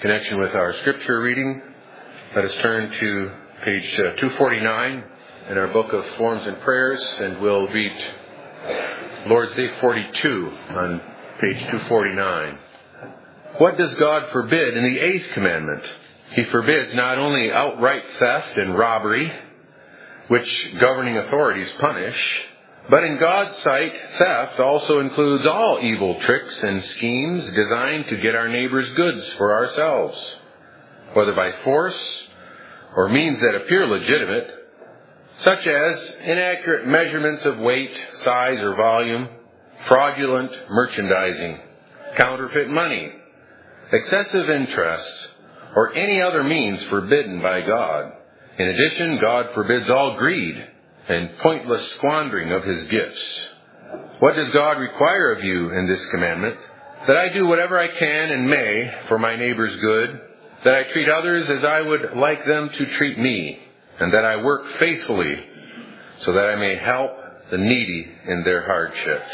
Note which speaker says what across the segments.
Speaker 1: connection with our scripture reading, let us turn to page 249 in our book of Forms and Prayers, and we'll read Lord's Day 42 on page 249. What does God forbid in the 8th commandment? He forbids not only outright theft and robbery, which governing authorities punish, but in God's sight, theft also includes all evil tricks and schemes designed to get our neighbor's goods for ourselves, whether by force or means that appear legitimate, such as inaccurate measurements of weight, size, or volume, fraudulent merchandising, counterfeit money, excessive interest, or any other means forbidden by God. In addition, God forbids all greed and pointless squandering of His gifts. What does God require of you in this commandment? That I do whatever I can and may for my neighbor's good, that I treat others as I would like them to treat me, and that I work faithfully so that I may help the needy in their hardship.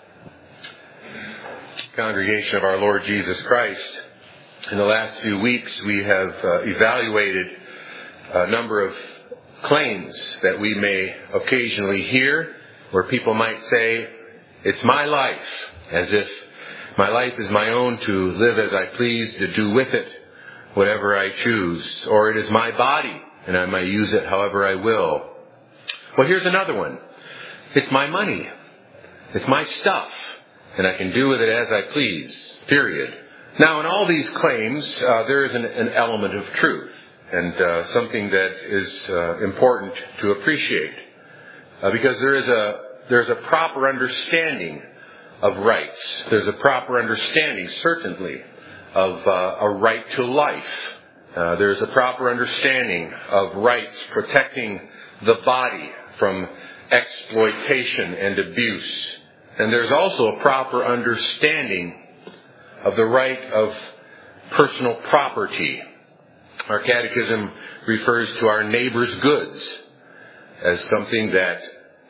Speaker 1: Congregation of our Lord Jesus Christ, in the last few weeks we have evaluated a number of claims that we may occasionally hear, where people might say, "It's my life," as if my life is my own to live as I please, to do with it whatever I choose, or "it is my body and I may use it however I will." Well, here's another one. "It's my money. It's my stuff, and I can do with it as I please, period." Now, in all these claims, there is an element of truth, and something that is important to appreciate, because there's a proper understanding of rights. There's a proper understanding, certainly, of a right to life. There's a proper understanding of rights protecting the body from exploitation and abuse. And there's also a proper understanding of the right of personal property. Our catechism refers to our neighbor's goods as something that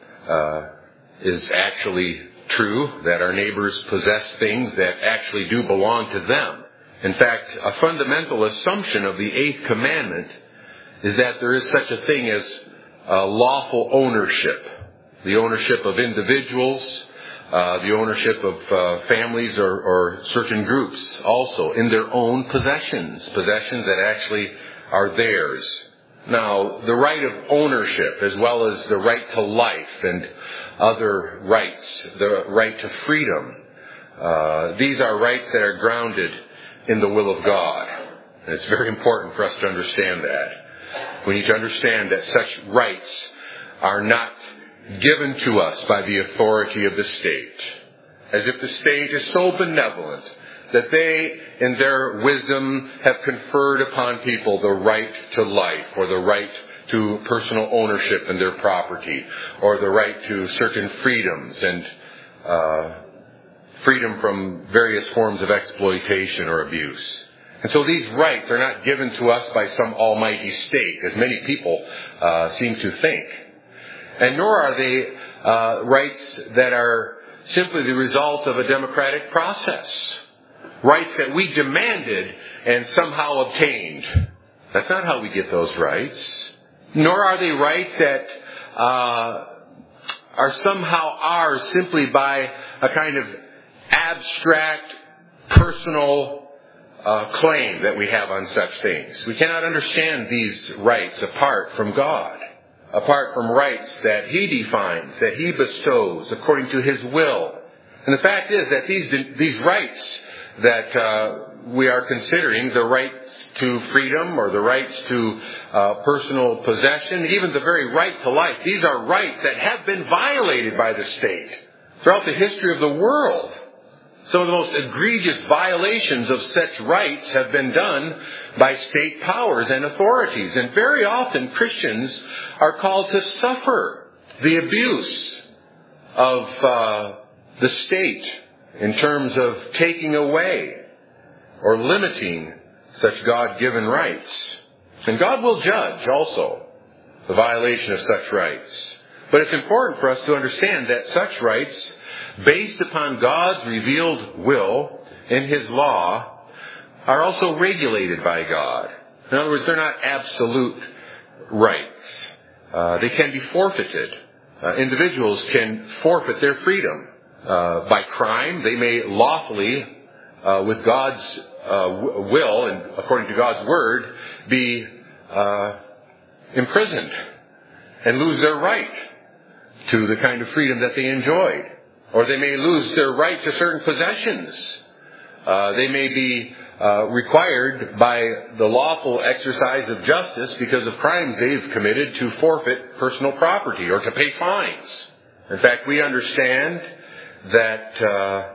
Speaker 1: is actually true, that our neighbors possess things that actually do belong to them. In fact, a fundamental assumption of the 8th commandment is that there is such a thing as lawful ownership, the ownership of individuals, the ownership of families or certain groups also in their own possessions that actually are theirs. Now, the right of ownership, as well as the right to life and other rights, the right to freedom, these are rights that are grounded in the will of God. And it's very important for us to understand that. We need to understand that such rights are not given to us by the authority of the state, as if the state is so benevolent that they, in their wisdom, have conferred upon people the right to life, or the right to personal ownership in their property, or the right to certain freedoms and freedom from various forms of exploitation or abuse. And so these rights are not given to us by some almighty state, as many people seem to think. And nor are they rights that are simply the result of a democratic process. Rights that we demanded and somehow obtained. That's not how we get those rights. Nor are they rights that are somehow ours simply by a kind of abstract, personal claim that we have on such things. We cannot understand these rights apart from God, apart from rights that He defines, that He bestows according to His will. And the fact is that these rights that we are considering, the rights to freedom or the rights to personal possession, even the very right to life, these are rights that have been violated by the state throughout the history of the world. Some of the most egregious violations of such rights have been done by state powers and authorities. And very often Christians are called to suffer the abuse of the state in terms of taking away or limiting such God-given rights. And God will judge also the violation of such rights. But it's important for us to understand that such rights, based upon God's revealed will in His law, are also regulated by God. In other words, they're not absolute rights. They can be forfeited. Individuals can forfeit their freedom. By crime, they may lawfully, with God's will and according to God's word, be imprisoned and lose their right to the kind of freedom that they enjoyed. Or they may lose their right to certain possessions. They may be required by the lawful exercise of justice because of crimes they've committed to forfeit personal property or to pay fines. In fact, we understand that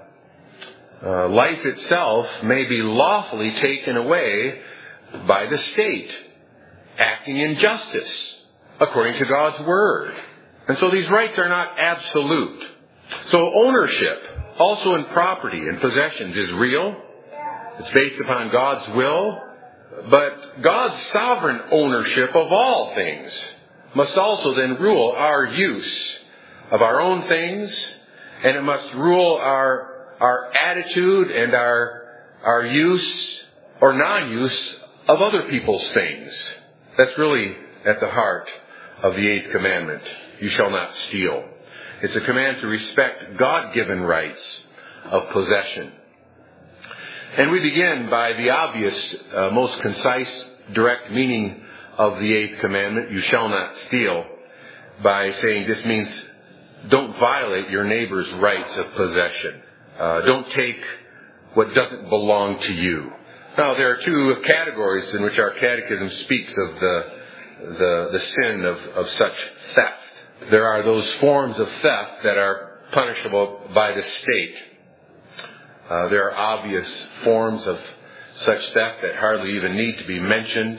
Speaker 1: life itself may be lawfully taken away by the state, acting in justice, according to God's word. And so these rights are not absolute. So ownership, also in property and possessions, is real. It's based upon God's will. But God's sovereign ownership of all things must also then rule our use of our own things, and it must rule our attitude and our use or non-use of other people's things. That's really at the heart of the 8th commandment. You shall not steal. It's a command to respect God-given rights of possession. And we begin by the obvious, most concise, direct meaning of the 8th commandment, you shall not steal, by saying this means don't violate your neighbor's rights of possession. Don't take what doesn't belong to you. Now, there are two categories in which our catechism speaks of the sin of such theft. There are those forms of theft that are punishable by the state. There are obvious forms of such theft that hardly even need to be mentioned.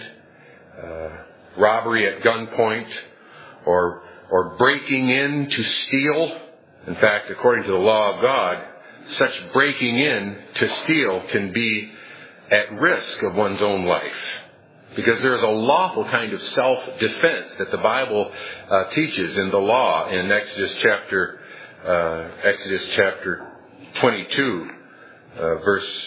Speaker 1: Robbery at gunpoint, or breaking in to steal. In fact, according to the law of God, such breaking in to steal can be at risk of one's own life. Because there is a lawful kind of self-defense that the Bible teaches in the law in Exodus chapter 22, verse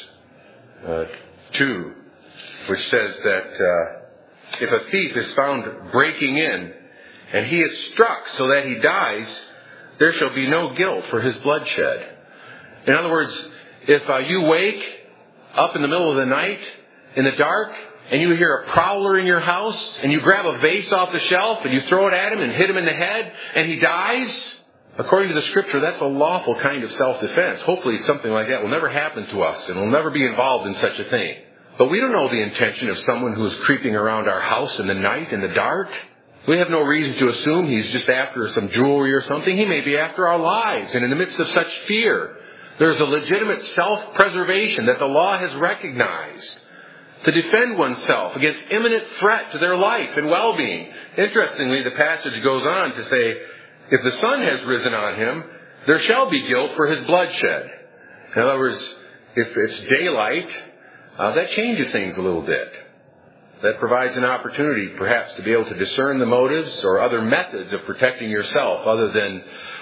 Speaker 1: 2, which says that if a thief is found breaking in and he is struck so that he dies, there shall be no guilt for his bloodshed. In other words, if you wake up in the middle of the night in the dark and you hear a prowler in your house and you grab a vase off the shelf and you throw it at him and hit him in the head and he dies, according to the Scripture, that's a lawful kind of self-defense. Hopefully something like that will never happen to us and we'll never be involved in such a thing. But we don't know the intention of someone who is creeping around our house in the night, in the dark. We have no reason to assume he's just after some jewelry or something. He may be after our lives. And in the midst of such fear, there's a legitimate self-preservation that the law has recognized to defend oneself against imminent threat to their life and well-being. Interestingly, the passage goes on to say, if the sun has risen on him, there shall be guilt for his bloodshed. In other words, if it's daylight, that changes things a little bit. That provides an opportunity, perhaps, to be able to discern the motives or other methods of protecting yourself other than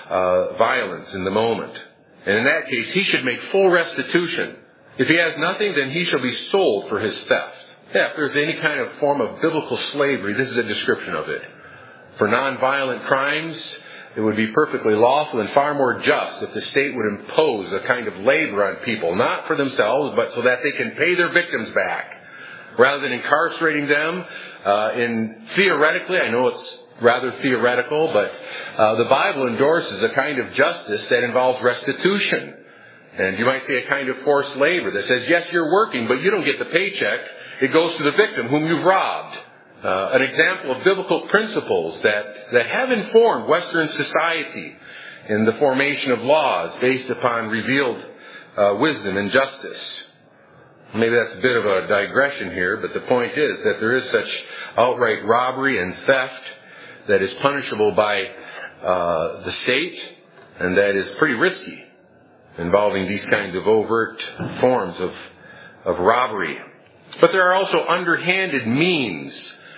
Speaker 1: violence in the moment. And in that case, he should make full restitution. If he has nothing, then he shall be sold for his theft. Yeah, if there's any kind of form of biblical slavery, this is a description of it. For nonviolent crimes, it would be perfectly lawful and far more just if the state would impose a kind of labor on people, not for themselves, but so that they can pay their victims back. Rather than incarcerating them theoretically, I know it's rather theoretical, but the Bible endorses a kind of justice that involves restitution. And you might say a kind of forced labor that says, yes, you're working, but you don't get the paycheck. It goes to the victim whom you've robbed. An example of biblical principles that have informed Western society in the formation of laws based upon revealed wisdom and justice. Maybe that's a bit of a digression here, but the point is that there is such outright robbery and theft that is punishable by the state, and that is pretty risky, involving these kinds of overt forms of robbery. But there are also underhanded means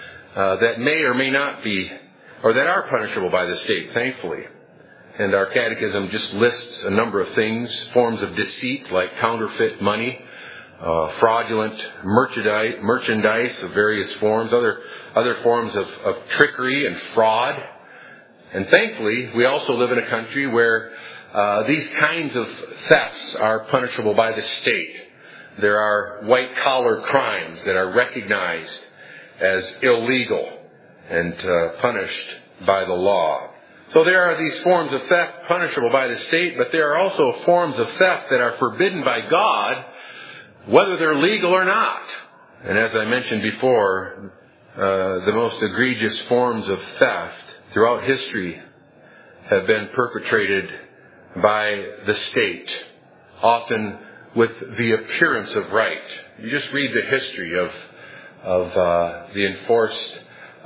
Speaker 1: that may or may not be, or that are punishable by the state, thankfully. And our catechism just lists a number of things, forms of deceit like counterfeit money, fraudulent merchandise of various forms, other forms of trickery and fraud. And thankfully, we also live in a country where these kinds of thefts are punishable by the state. There are white-collar crimes that are recognized as illegal and punished by the law. So there are these forms of theft punishable by the state, but there are also forms of theft that are forbidden by God, whether they're legal or not. And as I mentioned before, the most egregious forms of theft throughout history have been perpetrated by the state, often with the appearance of right. You just read the history of the enforced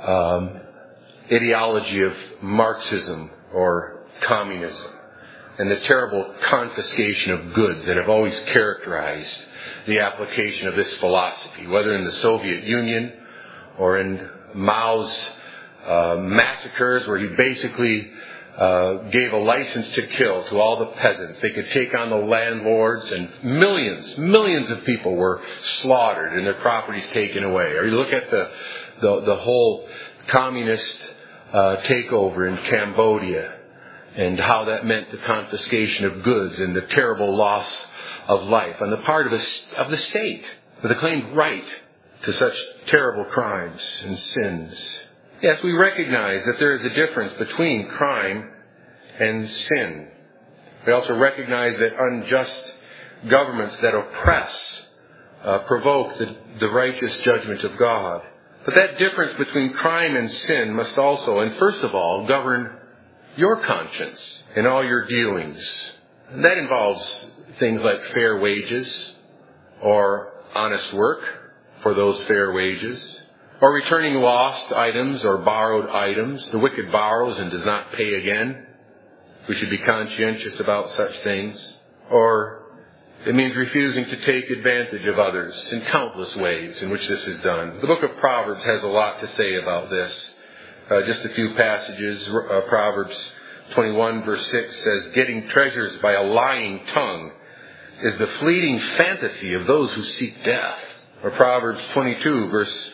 Speaker 1: ideology of Marxism or communism, and the terrible confiscation of goods that have always characterized the application of this philosophy, whether in the Soviet Union or in Mao's massacres, where he basically gave a license to kill to all the peasants. They could take on the landlords, and millions of people were slaughtered and their properties taken away. Or you look at the whole communist takeover in Cambodia, and how that meant the confiscation of goods and the terrible loss of life on the part of the state, with a claimed right to such terrible crimes and sins. Yes, we recognize that there is a difference between crime and sin. We also recognize that unjust governments that oppress provoke the righteous judgment of God. But that difference between crime and sin must also, and first of all, govern your conscience in all your dealings. And that involves things like fair wages, or honest work for those fair wages, or returning lost items or borrowed items. The wicked borrows and does not pay again. We should be conscientious about such things. Or it means refusing to take advantage of others in countless ways in which this is done. The book of Proverbs has a lot to say about this. Just a few passages. Proverbs 21 verse 6 says, "Getting treasures by a lying tongue is the fleeting fantasy of those who seek death." Or Proverbs 22 verse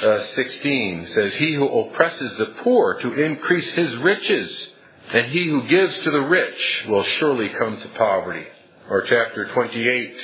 Speaker 1: 16 says, "He who oppresses the poor to increase his riches, and he who gives to the rich will surely come to poverty." Or chapter 28,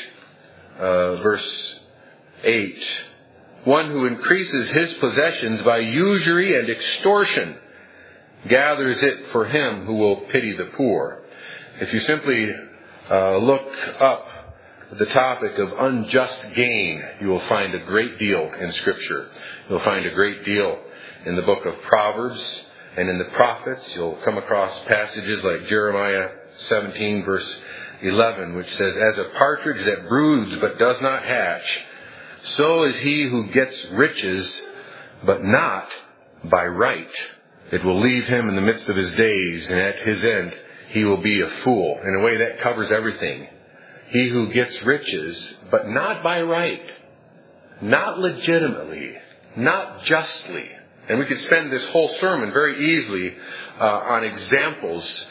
Speaker 1: verse 8, "One who increases his possessions by usury and extortion gathers it for him who will pity the poor." If you simply look up the topic of unjust gain, you will find a great deal in Scripture. You'll find a great deal in the book of Proverbs and in the prophets. You'll come across passages like Jeremiah 17 verse 11, which says, "As a partridge that broods but does not hatch, so is he who gets riches, but not by right. It will leave him in the midst of his days, and at his end he will be a fool." In a way, that covers everything. He who gets riches, but not by right, not legitimately, not justly. And we could spend this whole sermon very easily on examples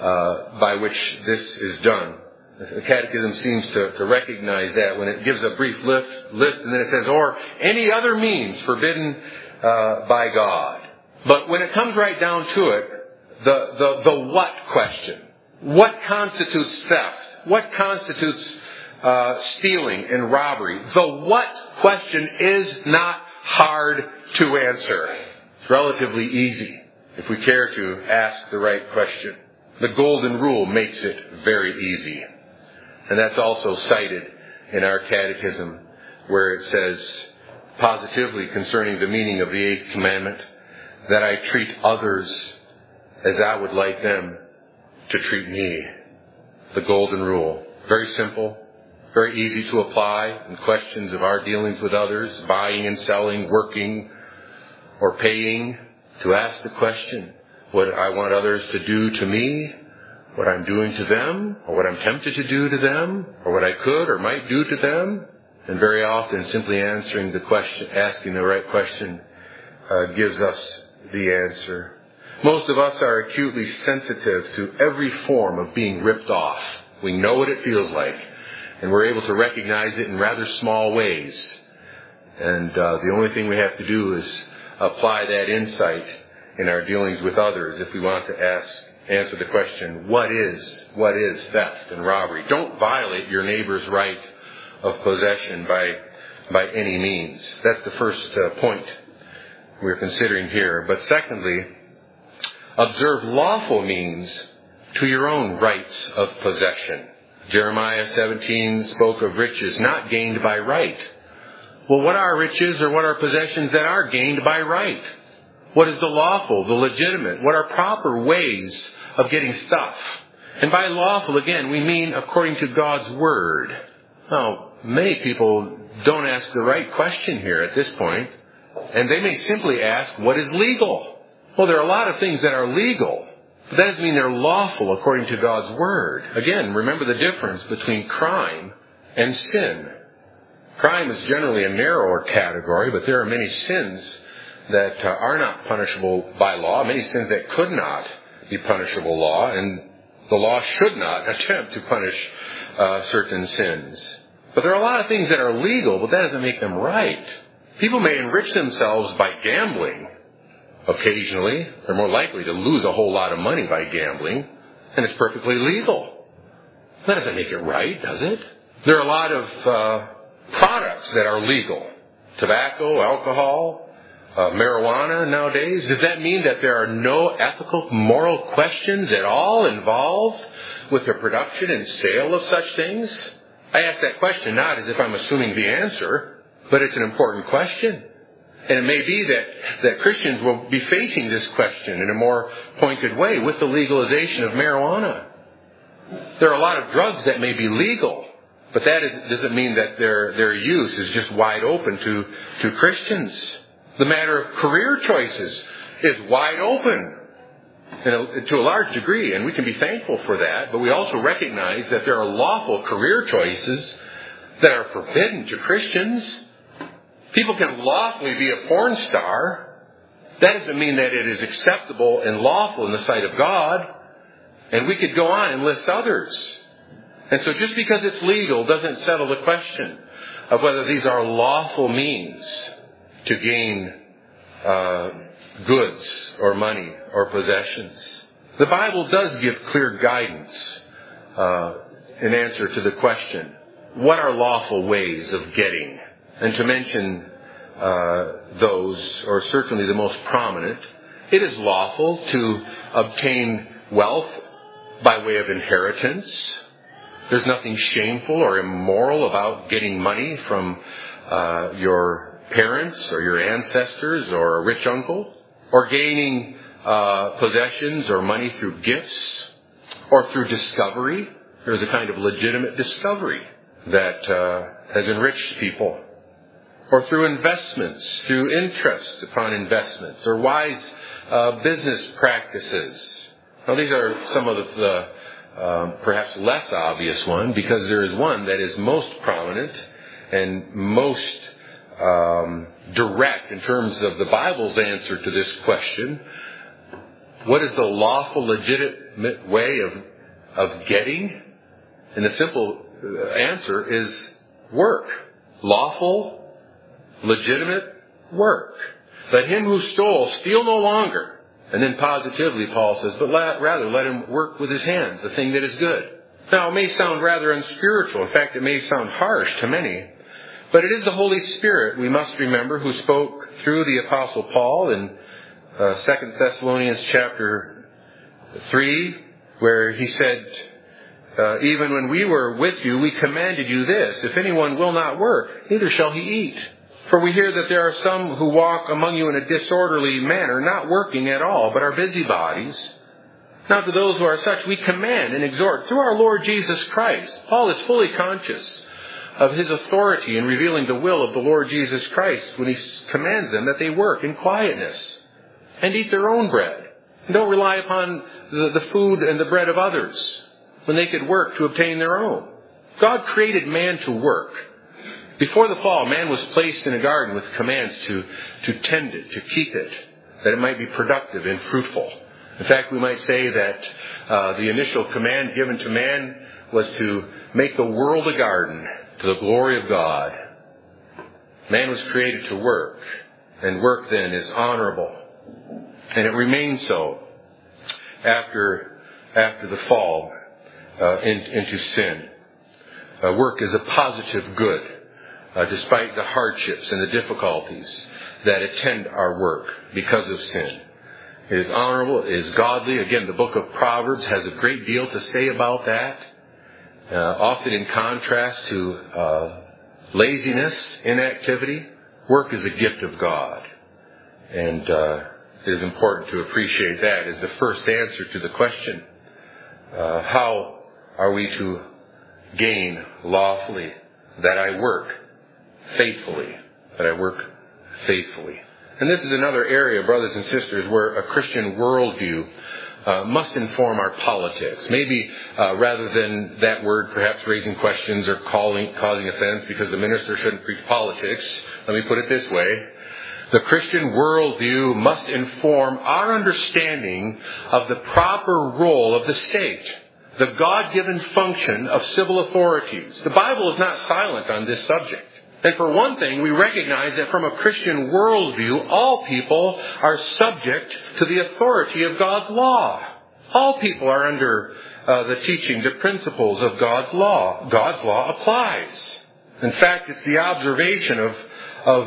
Speaker 1: by which this is done. The Catechism seems to recognize that when it gives a brief list, and then it says, "or any other means forbidden by God." But when it comes right down to it, the what question, what constitutes theft? What constitutes stealing and robbery? The what question is not hard to answer. It's relatively easy if we care to ask the right question. The Golden Rule makes it very easy. And that's also cited in our catechism, where it says positively concerning the meaning of the 8th commandment, that I treat others as I would like them to treat me. The Golden Rule. Very simple, very easy to apply in questions of our dealings with others, buying and selling, working or paying, to ask the question, what I want others to do to me, what I'm doing to them, or what I'm tempted to do to them, or what I could or might do to them. And very often simply answering the question, asking the right question, gives us the answer. Most of us are acutely sensitive to every form of being ripped off. We know what it feels like. And we're able to recognize it in rather small ways. And the only thing we have to do is apply that insight in our dealings with others if we want to answer the question, what is theft and robbery? Don't violate your neighbor's right of possession by any means. That's the first point we're considering here. But secondly, observe lawful means to your own rights of possession. Jeremiah 17 spoke of riches not gained by right. Well, what are riches or what are possessions that are gained by right? What is the lawful, the legitimate? What are proper ways of getting stuff? And by lawful, again, we mean according to God's Word. Now, many people don't ask the right question here at this point, and they may simply ask, what is legal? Well, there are a lot of things that are legal, but that doesn't mean they're lawful according to God's Word. Again, remember the difference between crime and sin. Crime is generally a narrower category, but there are many sins that are not punishable by law, many sins that could not be punishable law, and the law should not attempt to punish certain sins. But there are a lot of things that are legal, but that doesn't make them right. People may enrich themselves by gambling. Occasionally, they're more likely to lose a whole lot of money by gambling, and it's perfectly legal. That doesn't make it right, does it? There are a lot of products that are legal. Tobacco, alcohol, marijuana nowadays. Does that mean that there are no ethical, moral questions at all involved with the production and sale of such things? I ask that question not as if I'm assuming the answer, but it's an important question. And it may be that Christians will be facing this question in a more pointed way with the legalization of marijuana. There are a lot of drugs that may be legal, but that doesn't mean that their use is just wide open to Christians. The matter of career choices is wide open to a large degree, and we can be thankful for that, but we also recognize that there are lawful career choices that are forbidden to Christians. People can lawfully be a porn star. That doesn't mean that it is acceptable and lawful in the sight of God. And we could go on and list others. And so just because it's legal doesn't settle the question of whether these are lawful means to gain goods or money or possessions. The Bible does give clear guidance in answer to the question, what are lawful ways of getting? And to mention those, or certainly the most prominent, it is lawful to obtain wealth by way of inheritance. There's nothing shameful or immoral about getting money from your parents or your ancestors or a rich uncle, or gaining possessions or money through gifts or through discovery. There's a kind of legitimate discovery that has enriched people. Or through investments, through interest upon investments, or wise business practices. Now, these are some of the perhaps less obvious one, because there is one that is most prominent and most direct in terms of the Bible's answer to this question. What is the lawful, legitimate way of getting? And the simple answer is work. Lawful, legitimate work. Let him who stole steal no longer. And then positively, Paul says, but rather let him work with his hands, the thing that is good. Now, it may sound rather unspiritual. In fact, it may sound harsh to many. But it is the Holy Spirit, we must remember, who spoke through the Apostle Paul in 2 Thessalonians chapter 3, where he said, even when we were with you, we commanded you this, if anyone will not work, neither shall he eat. For we hear that there are some who walk among you in a disorderly manner, not working at all, but are busybodies. Now to those who are such, we command and exhort through our Lord Jesus Christ. Paul is fully conscious of his authority in revealing the will of the Lord Jesus Christ when he commands them that they work in quietness and eat their own bread. And don't rely upon the food and the bread of others when they could work to obtain their own. God created man to work. Before the fall, man was placed in a garden with commands to tend it, to keep it, that it might be productive and fruitful. In fact, we might say that the initial command given to man was to make the world a garden to the glory of God. Man was created to work, and work then is honorable. And it remains so after the fall into sin. Work is a positive good, despite the hardships and the difficulties that attend our work because of sin. It is honorable, it is godly. Again, the book of Proverbs has a great deal to say about that, often in contrast to laziness, inactivity. Work is a gift of God. And it is important to appreciate that as the first answer to the question, how are we to gain lawfully? That I work faithfully. That I work faithfully. And this is another area, brothers and sisters, where a Christian worldview must inform our politics. Maybe rather than that word perhaps raising questions or causing offense because the minister shouldn't preach politics, let me put it this way. The Christian worldview must inform our understanding of the proper role of the state, the God-given function of civil authorities. The Bible is not silent on this subject. And for one thing, we recognize that from a Christian worldview, all people are subject to the authority of God's law. All people are under the teaching, the principles of God's law. God's law applies. In fact, it's the observation of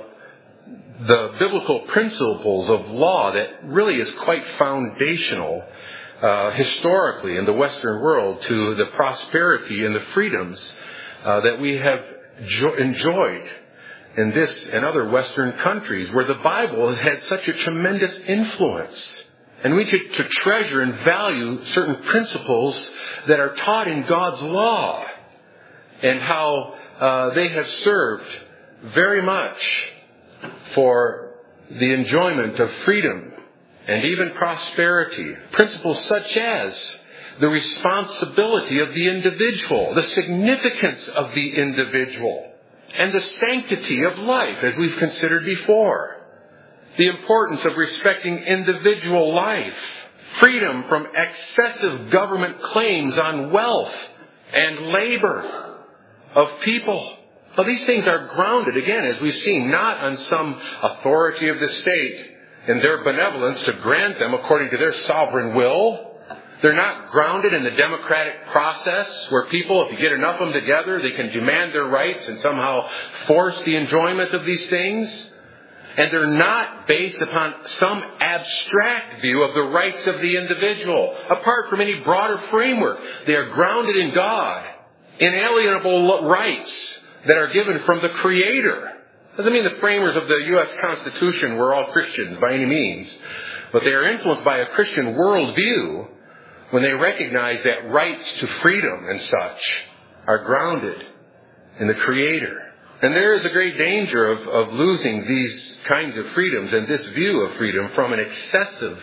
Speaker 1: the biblical principles of law that really is quite foundational historically in the Western world to the prosperity and the freedoms that we have enjoyed in this and other Western countries where the Bible has had such a tremendous influence. And we need to treasure and value certain principles that are taught in God's law and how they have served very much for the enjoyment of freedom and even prosperity. Principles such as the responsibility of the individual, the significance of the individual, and the sanctity of life, as we've considered before. The importance of respecting individual life, freedom from excessive government claims on wealth and labor of people. Well, these things are grounded, again, as we've seen, not on some authority of the state and their benevolence to grant them according to their sovereign will. They're not grounded in the democratic process where people, if you get enough of them together, they can demand their rights and somehow force the enjoyment of these things. And they're not based upon some abstract view of the rights of the individual, apart from any broader framework. They are grounded in God, inalienable rights that are given from the Creator. Doesn't mean the framers of the U.S. Constitution were all Christians by any means, but they are influenced by a Christian worldview when they recognize that rights to freedom and such are grounded in the Creator. And there is a great danger of losing these kinds of freedoms and this view of freedom from an excessive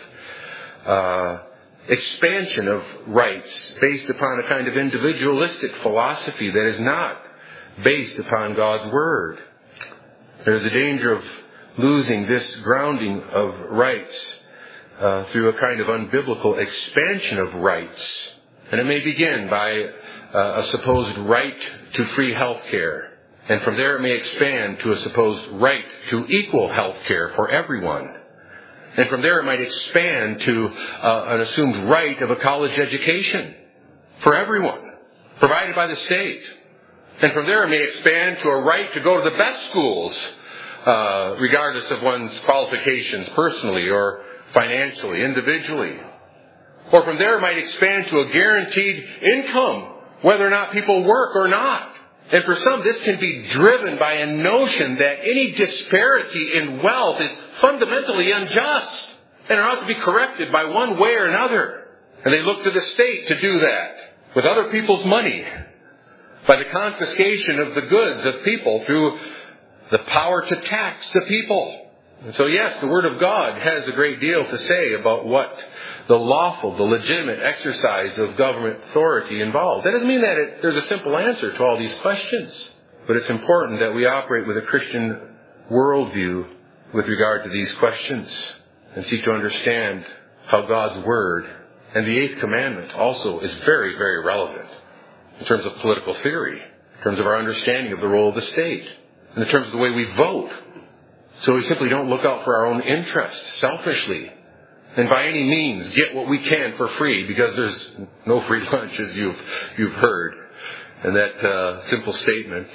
Speaker 1: expansion of rights based upon a kind of individualistic philosophy that is not based upon God's Word. There's a danger of losing this grounding of rights through a kind of unbiblical expansion of rights. And it may begin by a supposed right to free health care. And from there it may expand to a supposed right to equal health care for everyone. And from there it might expand to an assumed right of a college education for everyone, provided by the state. And from there it may expand to a right to go to the best schools, regardless of one's qualifications personally or financially, individually. Or from there it might expand to a guaranteed income, whether or not people work or not. And for some, this can be driven by a notion that any disparity in wealth is fundamentally unjust and ought to be corrected by one way or another. And they look to the state to do that with other people's money, by the confiscation of the goods of people through the power to tax the people. And so yes, the Word of God has a great deal to say about what the lawful, the legitimate exercise of government authority involves. That doesn't mean that there's a simple answer to all these questions. But it's important that we operate with a Christian worldview with regard to these questions and seek to understand how God's Word and the Eighth Commandment also is very, very relevant in terms of political theory, in terms of our understanding of the role of the state, in terms of the way we vote. So we simply don't look out for our own interests selfishly and by any means get what we can for free, because there's no free lunch, as you've heard. And that simple statement,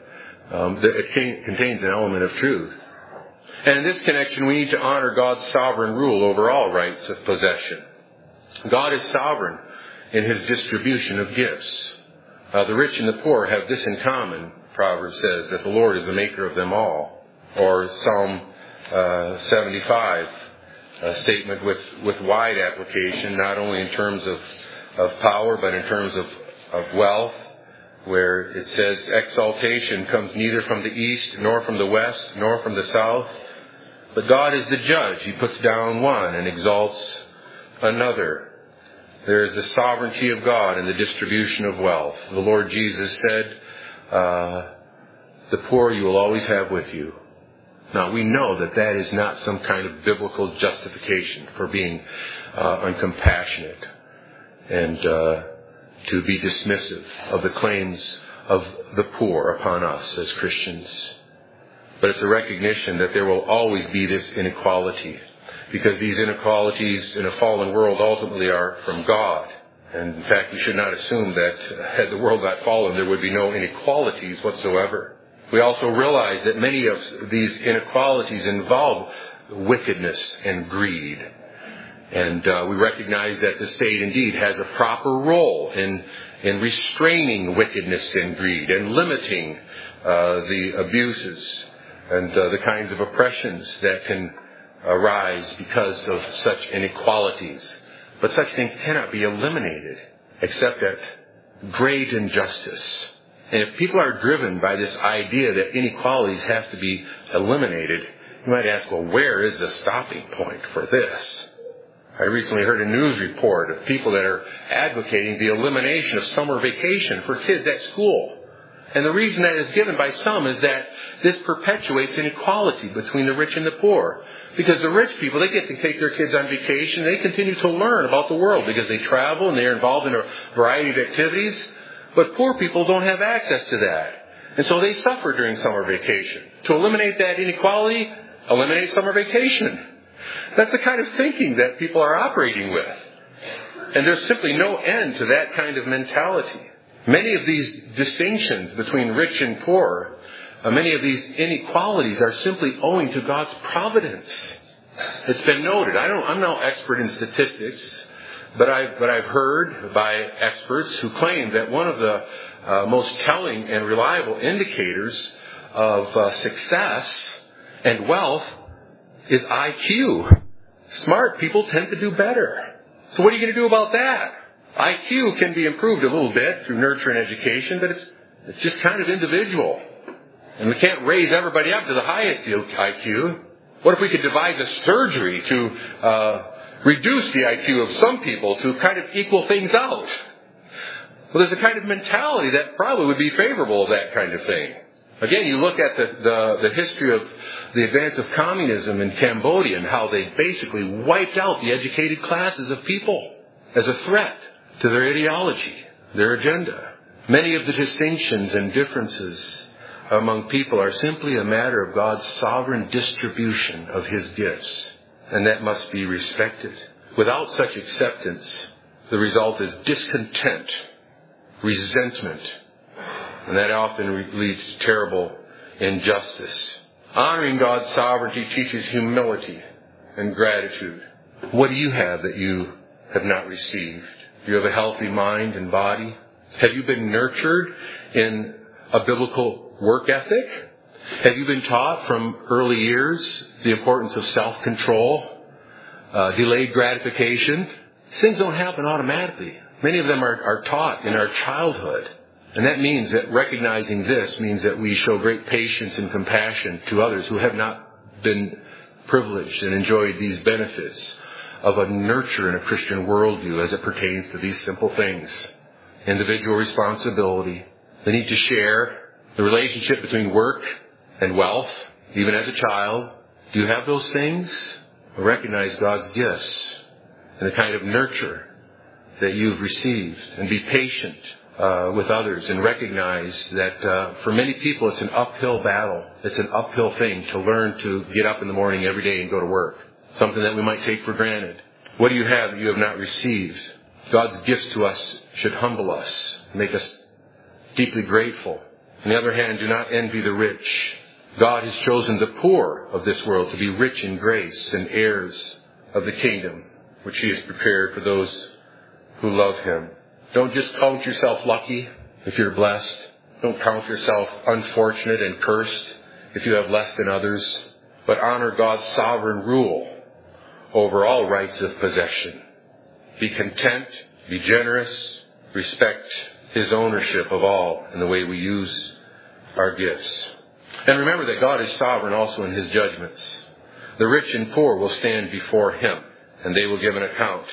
Speaker 1: it contains an element of truth. And in this connection, we need to honor God's sovereign rule over all rights of possession. God is sovereign in His distribution of gifts. The rich and the poor have this in common, Proverbs says, that the Lord is the maker of them all. Or Psalm 75, a statement with wide application, not only in terms of power, but in terms of wealth, where it says, exaltation comes neither from the east, nor from the west, nor from the south. But God is the judge. He puts down one and exalts another. There is the sovereignty of God in the distribution of wealth. The Lord Jesus said, the poor you will always have with you. Now, we know that is not some kind of biblical justification for being uncompassionate and to be dismissive of the claims of the poor upon us as Christians. But it's a recognition that there will always be this inequality, because these inequalities in a fallen world ultimately are from God. And in fact, we should not assume that had the world not fallen, there would be no inequalities whatsoever. We also realize that many of these inequalities involve wickedness and greed. And we recognize that the state indeed has a proper role in restraining wickedness and greed and limiting the abuses and the kinds of oppressions that can arise because of such inequalities. But such things cannot be eliminated except at great injustice. And if people are driven by this idea that inequalities have to be eliminated, you might ask, well, where is the stopping point for this? I recently heard a news report of people that are advocating the elimination of summer vacation for kids at school. And the reason that is given by some is that this perpetuates inequality between the rich and the poor. Because the rich people, they get to take their kids on vacation. They continue to learn about the world because they travel and they're involved in a variety of activities. But poor people don't have access to that. And so they suffer during summer vacation. To eliminate that inequality, eliminate summer vacation. That's the kind of thinking that people are operating with. And there's simply no end to that kind of mentality. Many of these distinctions between rich and poor, many of these inequalities are simply owing to God's providence. It's been noted. I'm no expert in statistics, but I've heard by experts who claim that one of the most telling and reliable indicators of success and wealth is IQ. Smart people tend to do better. So what are you going to do about that? IQ can be improved a little bit through nurture and education, but it's just kind of individual. And we can't raise everybody up to the highest IQ. What if we could devise a surgery to reduce the IQ of some people to kind of equal things out? Well, there's a kind of mentality that probably would be favorable of that kind of thing. Again, you look at the history of the advance of communism in Cambodia and how they basically wiped out the educated classes of people as a threat to their ideology, their agenda. Many of the distinctions and differences among people are simply a matter of God's sovereign distribution of His gifts, and that must be respected. Without such acceptance, the result is discontent, resentment, and that often leads to terrible injustice. Honoring God's sovereignty teaches humility and gratitude. What do you have that you have not received? Do you have a healthy mind and body? Have you been nurtured in a biblical work ethic? Have you been taught from early years the importance of self-control, delayed gratification? Things don't happen automatically. Many of them are taught in our childhood. And that means that recognizing this means that we show great patience and compassion to others who have not been privileged and enjoyed these benefits of a nurture in a Christian worldview as it pertains to these simple things. Individual responsibility, the need to share, the relationship between work and wealth, even as a child. Do you have those things? Recognize God's gifts and the kind of nurture that you've received, and be patient with others and recognize that for many people it's an uphill battle. It's an uphill thing to learn to get up in the morning every day and go to work. Something that we might take for granted. What do you have that you have not received? God's gifts to us should humble us, make us deeply grateful. On the other hand, do not envy the rich. God has chosen the poor of this world to be rich in grace and heirs of the kingdom, which He has prepared for those who love Him. Don't just count yourself lucky if you're blessed. Don't count yourself unfortunate and cursed if you have less than others. But honor God's sovereign rule over all rights of possession. Be content, be generous, respect His ownership of all in the way we use our gifts. And remember that God is sovereign also in His judgments. The rich and poor will stand before Him, and they will give an account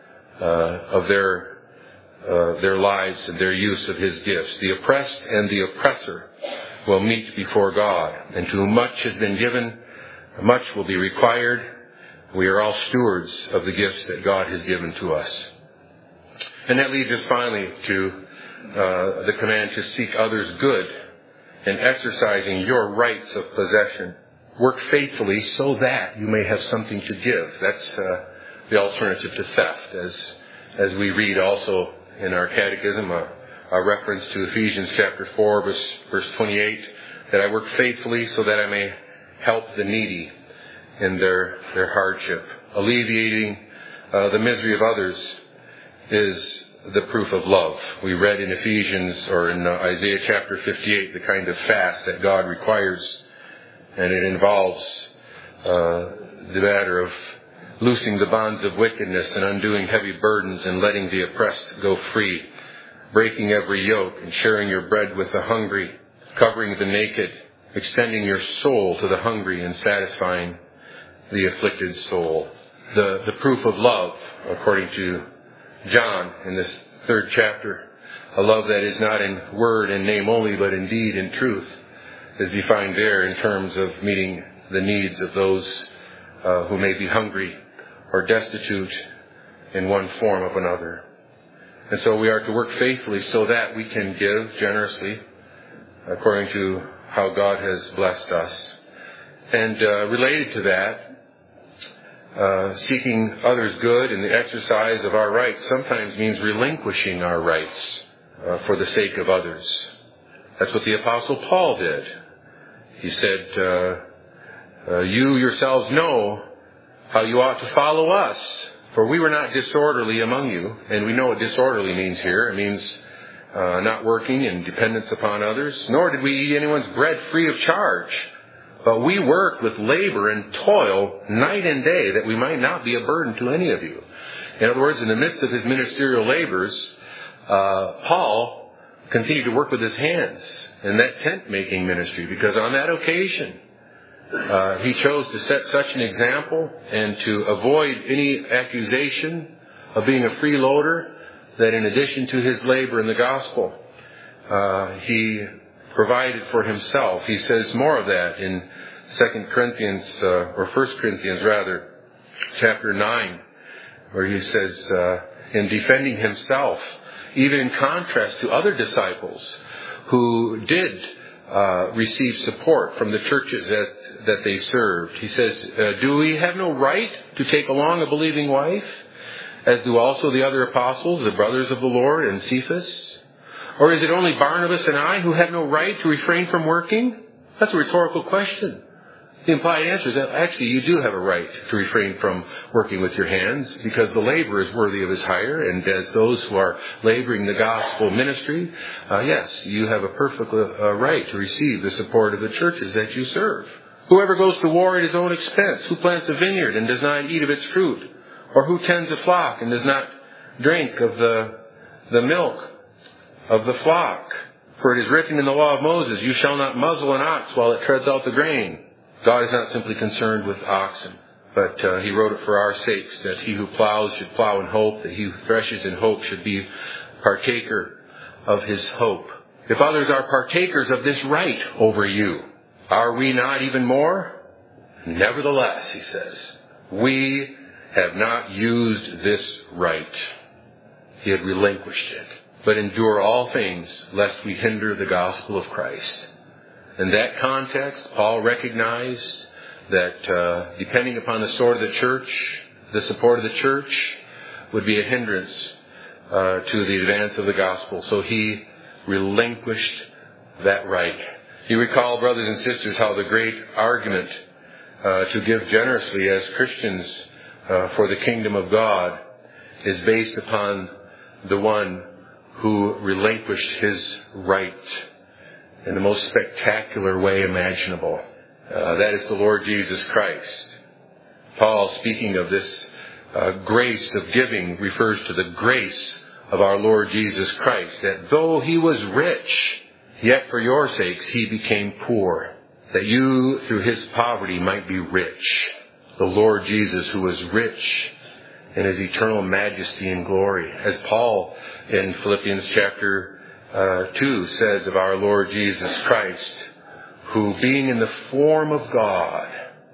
Speaker 1: of their lives and their use of His gifts. The oppressed and the oppressor will meet before God, and to whom much has been given, much will be required. We are all stewards of the gifts that God has given to us. And that leads us finally to the command to seek others' good and exercising your rights of possession. Work faithfully so that you may have something to give. That's the alternative to theft. As we read also in our catechism, a reference to Ephesians chapter 4, verse 28, that I work faithfully so that I may help the needy in their hardship. Alleviating the misery of others is the proof of love. We read in Ephesians or in Isaiah chapter 58 the kind of fast that God requires, and it involves the matter of loosing the bonds of wickedness and undoing heavy burdens and letting the oppressed go free, breaking every yoke and sharing your bread with the hungry, covering the naked, extending your soul to the hungry and satisfying the afflicted soul. The proof of love, according to John in this 3rd chapter, a love that is not in word and name only, but in deed and truth, is defined there in terms of meeting the needs of those who may be hungry or destitute in one form or another. And so we are to work faithfully so that we can give generously according to how God has blessed us. And related to that, seeking others' good and the exercise of our rights sometimes means relinquishing our rights for the sake of others. That's what the Apostle Paul did. He said, you yourselves know how you ought to follow us, for we were not disorderly among you. And we know what disorderly means here. It means not working in dependence upon others, nor did we eat anyone's bread free of charge. But we worked with labor and toil night and day that we might not be a burden to any of you. In other words, in the midst of his ministerial labors, Paul continued to work with his hands in that tent-making ministry, because on that occasion, he chose to set such an example and to avoid any accusation of being a freeloader, that in addition to his labor in the gospel, he provided for himself. He says more of that in 1 Corinthians chapter 9, where he says, in defending himself, even in contrast to other disciples who did receive support from the churches that they served. He says, do we have no right to take along a believing wife, as do also the other apostles, the brothers of the Lord, and Cephas? Or is it only Barnabas and I who have no right to refrain from working? That's a rhetorical question. The implied answer is that actually you do have a right to refrain from working with your hands, because the laborer is worthy of his hire, and as those who are laboring the gospel ministry, yes, you have a perfect right to receive the support of the churches that you serve. Whoever goes to war at his own expense, who plants a vineyard and does not eat of its fruit, or who tends a flock and does not drink of the milk of the flock. For it is written in the law of Moses, you shall not muzzle an ox while it treads out the grain. God is not simply concerned with oxen, but he wrote it for our sakes, that he who plows should plow in hope, that he who threshes in hope should be partaker of his hope. If others are partakers of this right over you, are we not even more? Nevertheless, he says, we have not used this right. He had relinquished it. but endure all things, lest we hinder the gospel of Christ. In that context, Paul recognized that depending upon the support of the church would be a hindrance to the advance of the gospel. So he relinquished that right. You recall, brothers and sisters, how the great argument to give generously as Christians for the kingdom of God is based upon the one who relinquished his right in the most spectacular way imaginable. That is the Lord Jesus Christ. Paul, speaking of this grace of giving, refers to the grace of our Lord Jesus Christ, that though he was rich, yet for your sakes he became poor, that you through his poverty might be rich. The Lord Jesus, who was rich in his eternal majesty and glory. As Paul in Philippians chapter 2 says of our Lord Jesus Christ, who being in the form of God.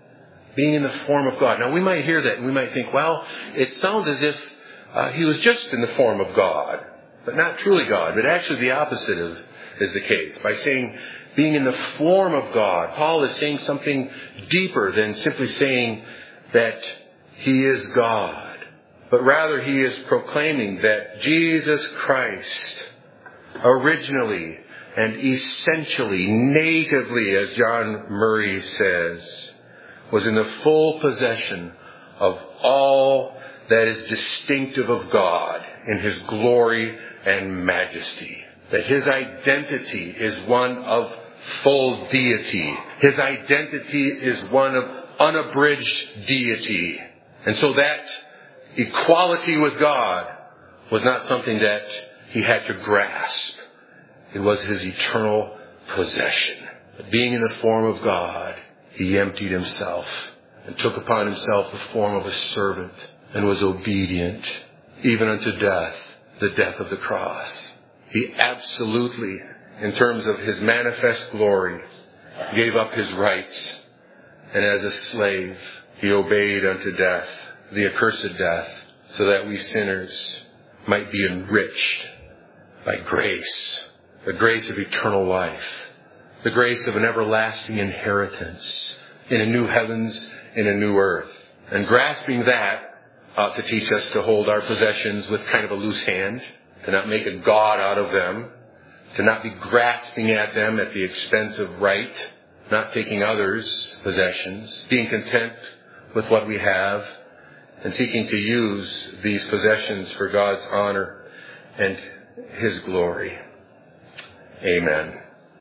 Speaker 1: Now we might hear that and we might think, well, it sounds as if he was just in the form of God, but not truly God. But actually the opposite is the case. By saying being in the form of God, Paul is saying something deeper than simply saying that he is God. But rather he is proclaiming that Jesus Christ originally and essentially, natively, as John Murray says, was in the full possession of all that is distinctive of God in his glory and majesty. That his identity is one of full deity. His identity is one of unabridged deity. And so that equality with God was not something that he had to grasp. It was his eternal possession. Being in the form of God, he emptied himself and took upon himself the form of a servant and was obedient, even unto death, the death of the cross. He absolutely, in terms of his manifest glory, gave up his rights. And as a slave, he obeyed unto death, the accursed death, so that we sinners might be enriched by grace, the grace of eternal life, the grace of an everlasting inheritance in a new heavens, in a new earth. And grasping that ought to teach us to hold our possessions with kind of a loose hand, to not make a god out of them, to not be grasping at them at the expense of right, not taking others' possessions, being content with what we have, and seeking to use these possessions for God's honor and his glory. Amen.